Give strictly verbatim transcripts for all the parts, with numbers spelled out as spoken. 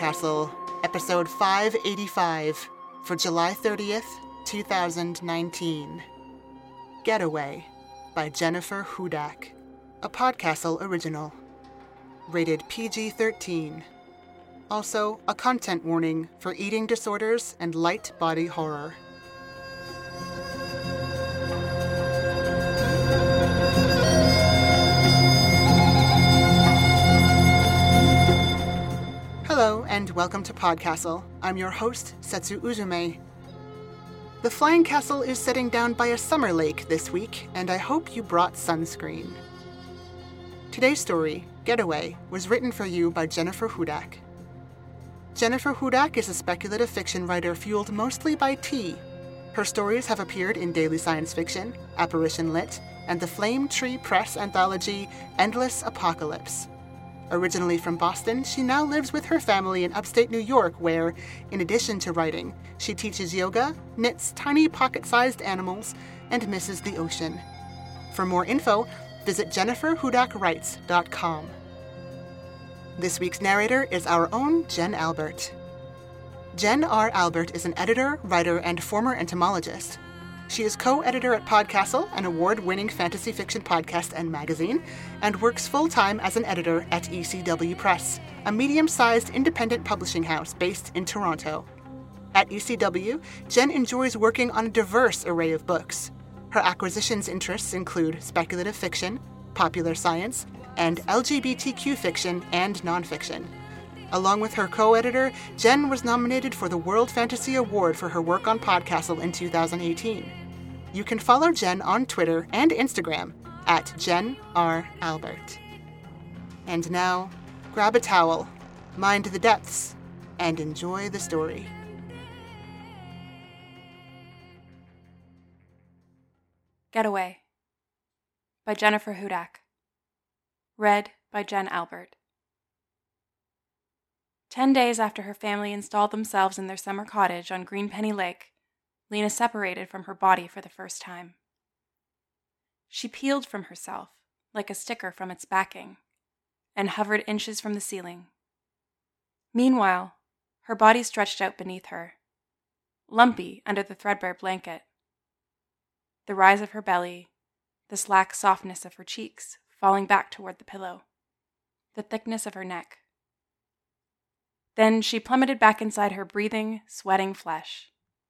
Podcastle, episode five eighty-five, for July thirtieth, two thousand nineteen. Getaway, by Jennifer Hudak, a Podcastle original. Rated P G thirteen. Also, a content warning for eating disorders and light body horror. Hello, and welcome to Podcastle. I'm your host, Setsu Uzume. The Flying Castle is setting down by a summer lake this week, and I hope you brought sunscreen. Today's story, Getaway, was written for you by Jennifer Hudak. Jennifer Hudak is a speculative fiction writer fueled mostly by tea. Her stories have appeared in Daily Science Fiction, Apparition Lit, and the Flame Tree Press anthology Endless Apocalypse. Originally from Boston, she now lives with her family in upstate New York where, in addition to writing, she teaches yoga, knits tiny pocket-sized animals, and misses the ocean. For more info, visit jennifer hudak writes dot com. This week's narrator is our own Jen Albert. Jen R. Albert is an editor, writer, and former entomologist. She is co-editor at Podcastle, an award-winning fantasy fiction podcast and magazine, and works full-time as an editor at E C W Press, a medium-sized independent publishing house based in Toronto. At E C W, Jen enjoys working on a diverse array of books. Her acquisitions interests include speculative fiction, popular science, and L G B T Q fiction and nonfiction. Along with her co-editor, Jen was nominated for the World Fantasy Award for her work on Podcastle in two thousand eighteen. You can follow Jen on Twitter and Instagram at Jen R. Albert. And now, grab a towel, mind the depths, and enjoy the story. Getaway, by Jennifer Hudak. Read by Jen Albert. Ten days after her family installed themselves in their summer cottage on Greenpenny Lake, Lena separated from her body for the first time. She peeled from herself, like a sticker from its backing, and hovered inches from the ceiling. Meanwhile, her body stretched out beneath her, lumpy under the threadbare blanket. The rise of her belly, the slack softness of her cheeks falling back toward the pillow, the thickness of her neck. Then she plummeted back inside her breathing, sweating flesh.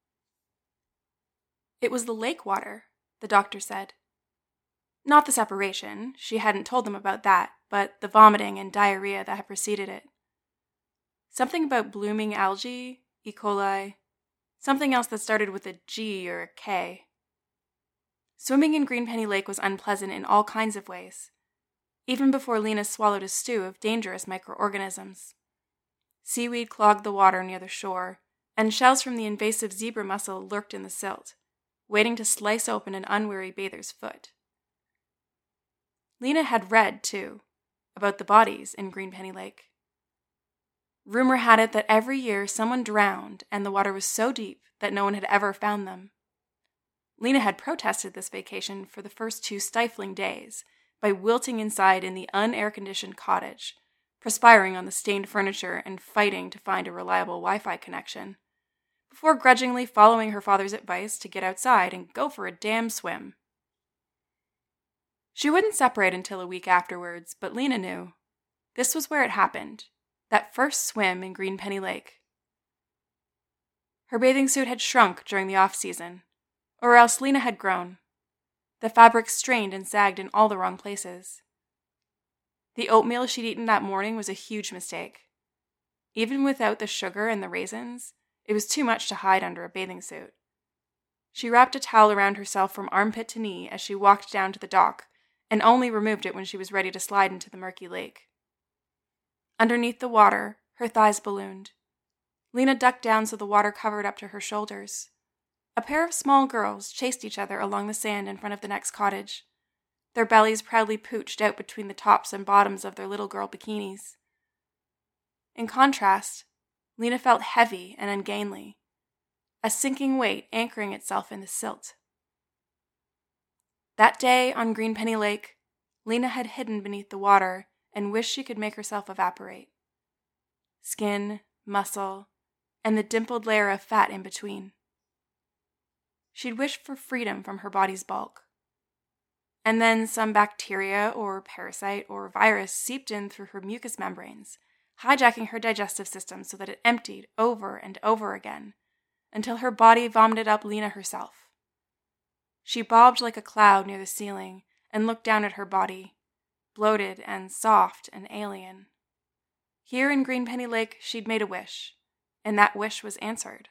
It was the lake water, the doctor said. Not the separation, she hadn't told them about that, but the vomiting and diarrhea that had preceded it. Something about blooming algae, E. coli, something else that started with a G or a K. Swimming in Greenpenny Lake was unpleasant in all kinds of ways, even before Lena swallowed a stew of dangerous microorganisms. Seaweed clogged the water near the shore, and shells from the invasive zebra mussel lurked in the silt, waiting to slice open an unwary bather's foot. Lena had read, too, about the bodies in Greenpenny Lake. Rumor had it that every year someone drowned and the water was so deep that no one had ever found them. Lena had protested this vacation for the first two stifling days by wilting inside in the un-air-conditioned cottage, perspiring on the stained furniture and fighting to find a reliable Wi-Fi connection, before grudgingly following her father's advice to get outside and go for a damn swim. She wouldn't separate until a week afterwards, but Lena knew. This was where it happened, that first swim in Greenpenny Lake. Her bathing suit had shrunk during the off-season, or else Lena had grown. The fabric strained and sagged in all the wrong places. The oatmeal she'd eaten that morning was a huge mistake. Even without the sugar and the raisins, it was too much to hide under a bathing suit. She wrapped a towel around herself from armpit to knee as she walked down to the dock, and only removed it when she was ready to slide into the murky lake. Underneath the water, her thighs ballooned. Lena ducked down so the water covered up to her shoulders. A pair of small girls chased each other along the sand in front of the next cottage, their bellies proudly pooched out between the tops and bottoms of their little girl bikinis. In contrast, Lena felt heavy and ungainly, a sinking weight anchoring itself in the silt. That day on Greenpenny Lake, Lena had hidden beneath the water and wished she could make herself evaporate. Skin, muscle, and the dimpled layer of fat in between. She'd wished for freedom from her body's bulk. And then some bacteria or parasite or virus seeped in through her mucous membranes, hijacking her digestive system so that it emptied over and over again, until her body vomited up Lena herself. She bobbed like a cloud near the ceiling and looked down at her body, bloated and soft and alien. Here in Green Penny Lake, she'd made a wish, and that wish was answered.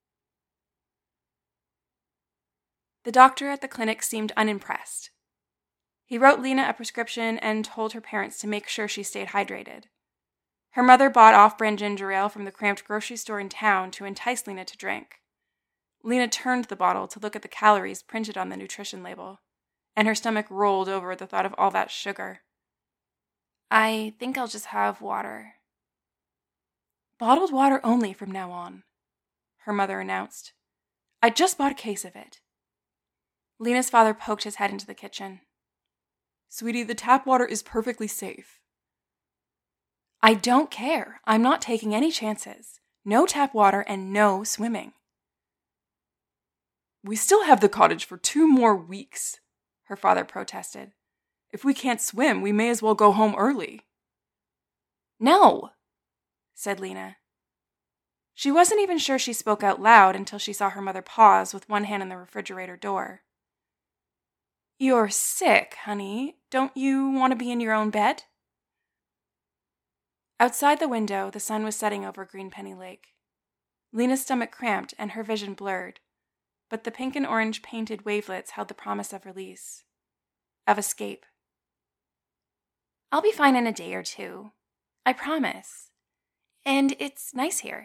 The doctor at the clinic seemed unimpressed. He wrote Lena a prescription and told her parents to make sure she stayed hydrated. Her mother bought off-brand ginger ale from the cramped grocery store in town to entice Lena to drink. Lena turned the bottle to look at the calories printed on the nutrition label, and her stomach rolled over at the thought of all that sugar. I think I'll just have water. Bottled water only from now on, her mother announced. I just bought a case of it. Lena's father poked his head into the kitchen. Sweetie, the tap water is perfectly safe. I don't care. I'm not taking any chances. No tap water and no swimming. We still have the cottage for two more weeks, her father protested. If we can't swim, we may as well go home early. No, said Lena. She wasn't even sure she spoke out loud until she saw her mother pause with one hand on the refrigerator door. You're sick, honey. Don't you want to be in your own bed? Outside the window, the sun was setting over Green Penny Lake. Lena's stomach cramped and her vision blurred, but the pink and orange painted wavelets held the promise of release, of escape. I'll be fine in a day or two. I promise. And it's nice here.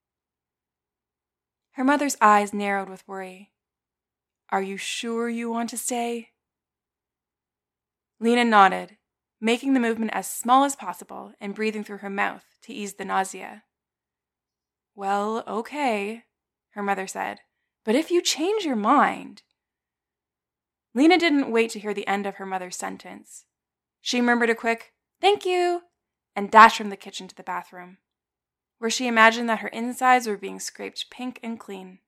Her mother's eyes narrowed with worry. Are you sure you want to stay? Lena nodded, making the movement as small as possible and breathing through her mouth to ease the nausea. Well, okay, her mother said, but if you change your mind... Lena didn't wait to hear the end of her mother's sentence. She murmured a quick, thank you, and dashed from the kitchen to the bathroom, where she imagined that her insides were being scraped pink and clean.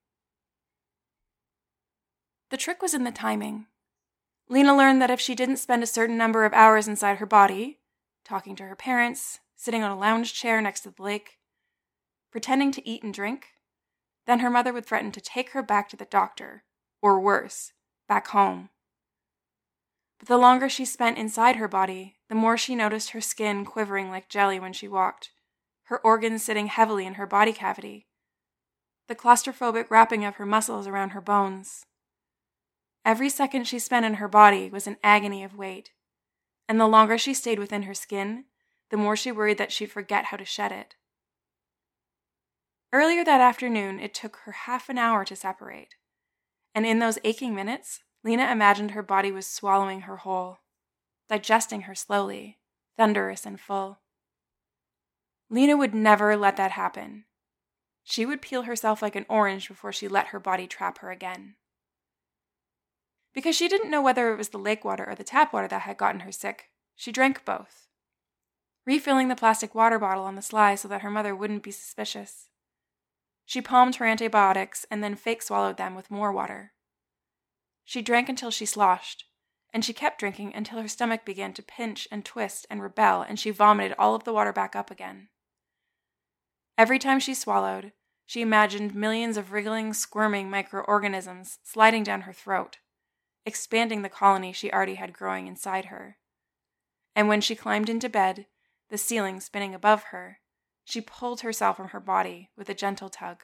The trick was in the timing. Lena learned that if she didn't spend a certain number of hours inside her body, talking to her parents, sitting on a lounge chair next to the lake, pretending to eat and drink, then her mother would threaten to take her back to the doctor, or worse, back home. But the longer she spent inside her body, the more she noticed her skin quivering like jelly when she walked, her organs sitting heavily in her body cavity, the claustrophobic wrapping of her muscles around her bones. Every second she spent in her body was an agony of weight, and the longer she stayed within her skin, the more she worried that she'd forget how to shed it. Earlier that afternoon, it took her half an hour to separate, and in those aching minutes, Lena imagined her body was swallowing her whole, digesting her slowly, thunderous and full. Lena would never let that happen. She would peel herself like an orange before she let her body trap her again. Because she didn't know whether it was the lake water or the tap water that had gotten her sick, she drank both, refilling the plastic water bottle on the sly so that her mother wouldn't be suspicious. She palmed her antibiotics and then fake swallowed them with more water. She drank until she sloshed, and she kept drinking until her stomach began to pinch and twist and rebel, and she vomited all of the water back up again. Every time she swallowed, she imagined millions of wriggling, squirming microorganisms sliding down her throat, expanding the colony she already had growing inside her. And when she climbed into bed, the ceiling spinning above her, she pulled herself from her body with a gentle tug.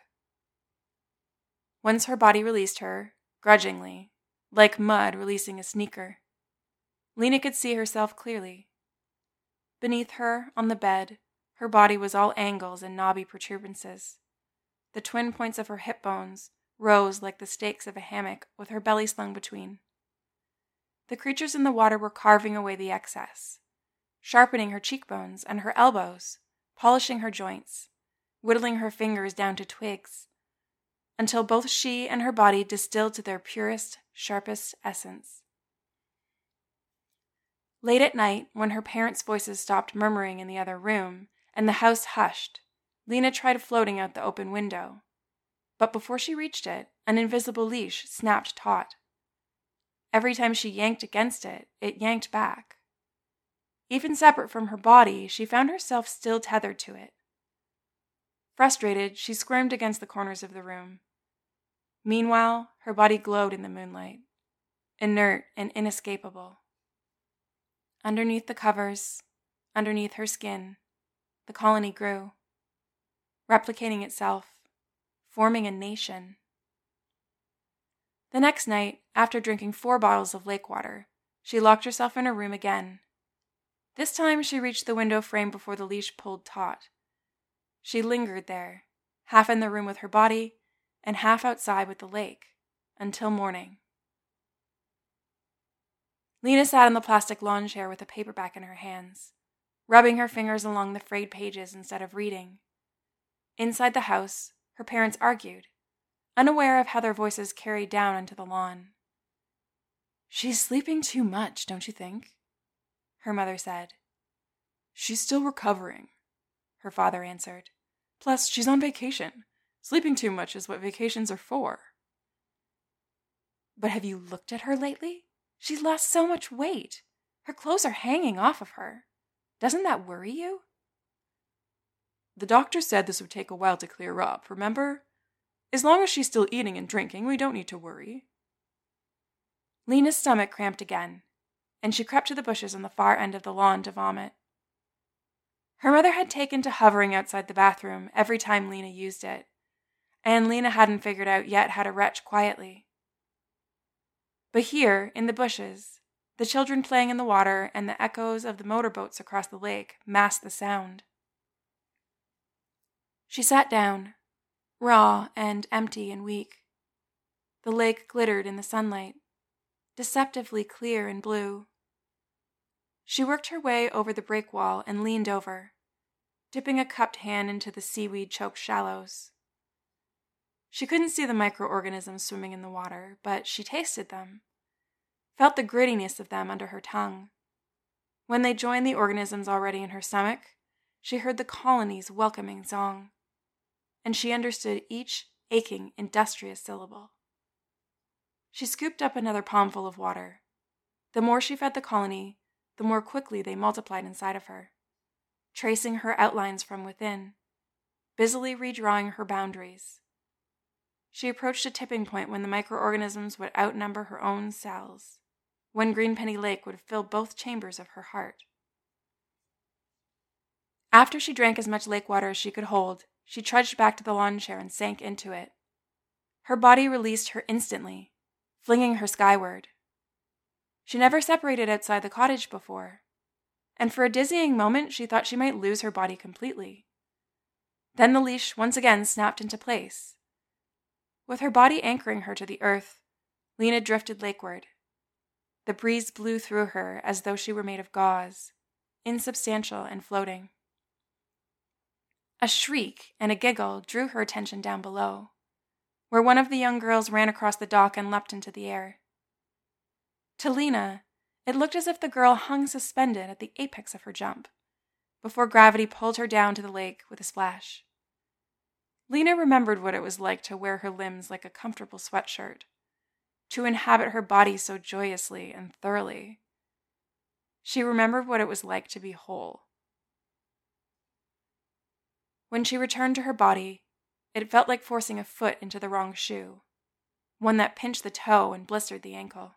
Once her body released her, grudgingly, like mud releasing a sneaker, Lena could see herself clearly. Beneath her, on the bed, her body was all angles and knobby protuberances. The twin points of her hip bones rose like the stakes of a hammock with her belly slung between. The creatures in the water were carving away the excess, sharpening her cheekbones and her elbows, polishing her joints, whittling her fingers down to twigs, until both she and her body distilled to their purest, sharpest essence. Late at night, when her parents' voices stopped murmuring in the other room, and the house hushed, Lena tried floating out the open window, but before she reached it, an invisible leash snapped taut. Every time she yanked against it, it yanked back. Even separate from her body, she found herself still tethered to it. Frustrated, she squirmed against the corners of the room. Meanwhile, her body glowed in the moonlight, inert and inescapable. Underneath the covers, underneath her skin, the colony grew, replicating itself, forming a nation. The next night, after drinking four bottles of lake water, she locked herself in her room again. This time she reached the window frame before the leash pulled taut. She lingered there, half in the room with her body and half outside with the lake, until morning. Lena sat in the plastic lawn chair with a paperback in her hands, rubbing her fingers along the frayed pages instead of reading. Inside the house, her parents argued, unaware of how their voices carried down onto the lawn. "She's sleeping too much, don't you think?" her mother said. "She's still recovering," her father answered. "Plus, she's on vacation. Sleeping too much is what vacations are for." "But have you looked at her lately? She's lost so much weight. Her clothes are hanging off of her. Doesn't that worry you?" "The doctor said this would take a while to clear up, remember? As long as she's still eating and drinking, we don't need to worry." Lena's stomach cramped again, and she crept to the bushes on the far end of the lawn to vomit. Her mother had taken to hovering outside the bathroom every time Lena used it, and Lena hadn't figured out yet how to retch quietly. But here, in the bushes, the children playing in the water and the echoes of the motorboats across the lake masked the sound. She sat down, raw and empty and weak. The lake glittered in the sunlight, deceptively clear and blue. She worked her way over the break wall and leaned over, dipping a cupped hand into the seaweed-choked shallows. She couldn't see the microorganisms swimming in the water, but she tasted them, felt the grittiness of them under her tongue. When they joined the organisms already in her stomach, she heard the colony's welcoming song, and she understood each aching, industrious syllable. She scooped up another palmful of water. The more she fed the colony, the more quickly they multiplied inside of her, tracing her outlines from within, busily redrawing her boundaries. She approached a tipping point when the microorganisms would outnumber her own cells, when Greenpenny Lake would fill both chambers of her heart. After she drank as much lake water as she could hold, she trudged back to the lawn chair and sank into it. Her body released her instantly, flinging her skyward. She never separated outside the cottage before, and for a dizzying moment she thought she might lose her body completely. Then the leash once again snapped into place. With her body anchoring her to the earth, Lena drifted lakeward. The breeze blew through her as though she were made of gauze, insubstantial and floating. A shriek and a giggle drew her attention down below, where one of the young girls ran across the dock and leapt into the air. To Lena, it looked as if the girl hung suspended at the apex of her jump, before gravity pulled her down to the lake with a splash. Lena remembered what it was like to wear her limbs like a comfortable sweatshirt, to inhabit her body so joyously and thoroughly. She remembered what it was like to be whole. When she returned to her body, it felt like forcing a foot into the wrong shoe, one that pinched the toe and blistered the ankle.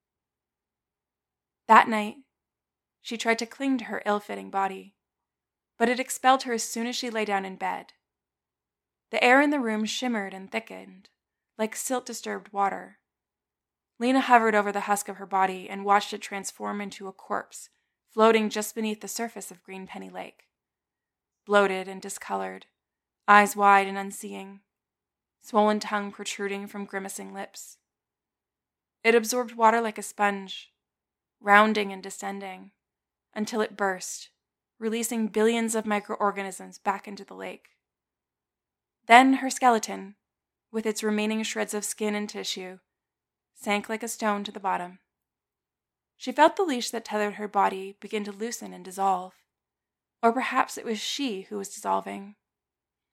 That night, she tried to cling to her ill-fitting body, but it expelled her as soon as she lay down in bed. The air in the room shimmered and thickened, like silt-disturbed water. Lena hovered over the husk of her body and watched it transform into a corpse, floating just beneath the surface of Greenpenny Lake. Bloated and discolored, eyes wide and unseeing, swollen tongue protruding from grimacing lips. It absorbed water like a sponge, rounding and descending, until it burst, releasing billions of microorganisms back into the lake. Then her skeleton, with its remaining shreds of skin and tissue, sank like a stone to the bottom. She felt the leash that tethered her body begin to loosen and dissolve. Or perhaps it was she who was dissolving.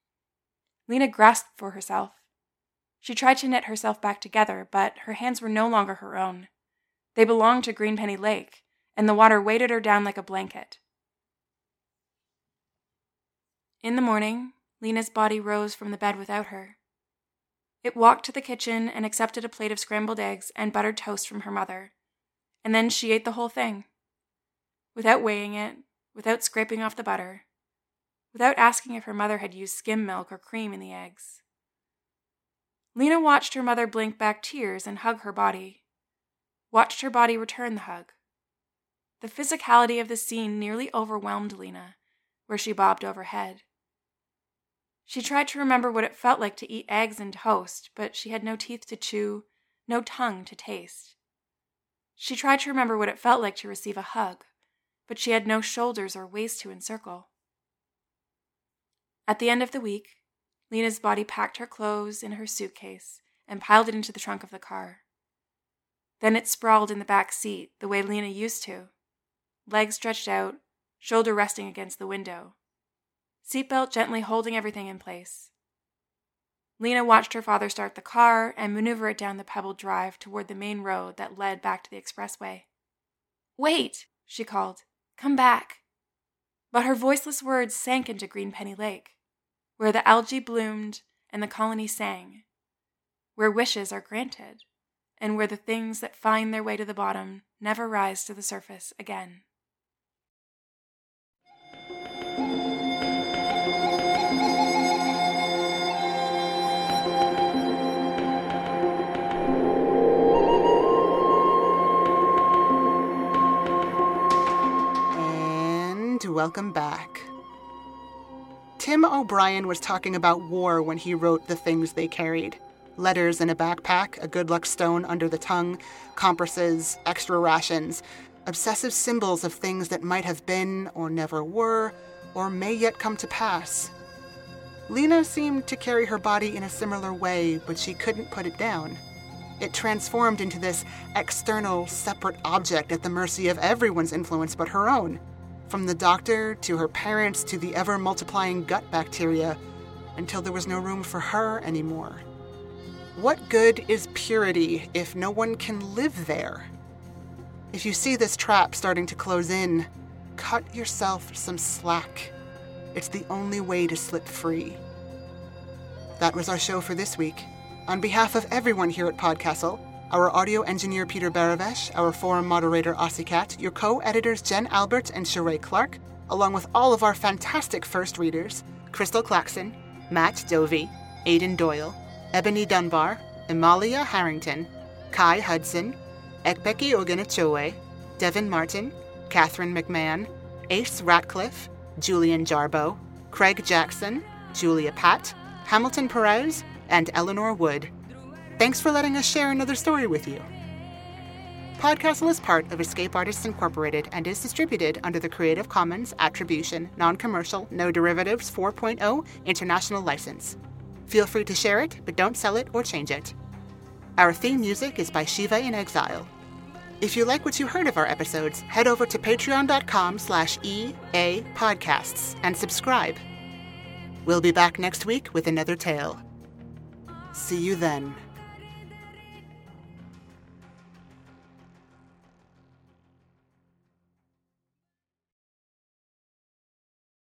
Lena grasped for herself. She tried to knit herself back together, but her hands were no longer her own. They belonged to Greenpenny Lake, and the water weighted her down like a blanket. In the morning, Lena's body rose from the bed without her. It walked to the kitchen and accepted a plate of scrambled eggs and buttered toast from her mother, and then she ate the whole thing. Without weighing it, without scraping off the butter, without asking if her mother had used skim milk or cream in the eggs. Lena watched her mother blink back tears and hug her body, watched her body return the hug. The physicality of the scene nearly overwhelmed Lena, where she bobbed overhead. She tried to remember what it felt like to eat eggs and toast, but she had no teeth to chew, no tongue to taste. She tried to remember what it felt like to receive a hug, but she had no shoulders or waist to encircle. At the end of the week, Lena's body packed her clothes in her suitcase and piled it into the trunk of the car. Then it sprawled in the back seat the way Lena used to, legs stretched out, shoulder resting against the window, seatbelt gently holding everything in place. Lena watched her father start the car and maneuver it down the pebbled drive toward the main road that led back to the expressway. "Wait!" she called. "Come back." But her voiceless words sank into Greenpenny Lake, where the algae bloomed and the colony sang, where wishes are granted, and where the things that find their way to the bottom never rise to the surface again. Welcome back. Tim O'Brien was talking about war when he wrote The Things They Carried. Letters in a backpack, a good luck stone under the tongue, compresses, extra rations, obsessive symbols of things that might have been or never were or may yet come to pass. Lena seemed to carry her body in a similar way, but she couldn't put it down. It transformed into this external, separate object at the mercy of everyone's influence but her own. From the doctor, to her parents, to the ever-multiplying gut bacteria, until there was no room for her anymore. What good is purity if no one can live there? If you see this trap starting to close in, cut yourself some slack. It's the only way to slip free. That was our show for this week. On behalf of everyone here at Podcastle, our audio engineer Peter Baravesh, our forum moderator Ossicat, your co-editors Jen Albert and Sheree Clark, along with all of our fantastic first readers, Crystal Claxon, Matt Dovey, Aidan Doyle, Ebony Dunbar, Amalia Harrington, Kai Hudson, Ekpeki Oganachoe, Devin Martin, Catherine McMahon, Ace Ratcliffe, Julian Jarbo, Craig Jackson, Julia Patt, Hamilton Perez, and Eleanor Wood. Thanks for letting us share another story with you. Podcastle is part of Escape Artists Incorporated and is distributed under the Creative Commons Attribution, Non-Commercial, No Derivatives four point oh International License. Feel free to share it, but don't sell it or change it. Our theme music is by Shiva in Exile. If you like what you heard of our episodes, head over to patreon.com slash EA Podcasts and subscribe. We'll be back next week with another tale. See you then.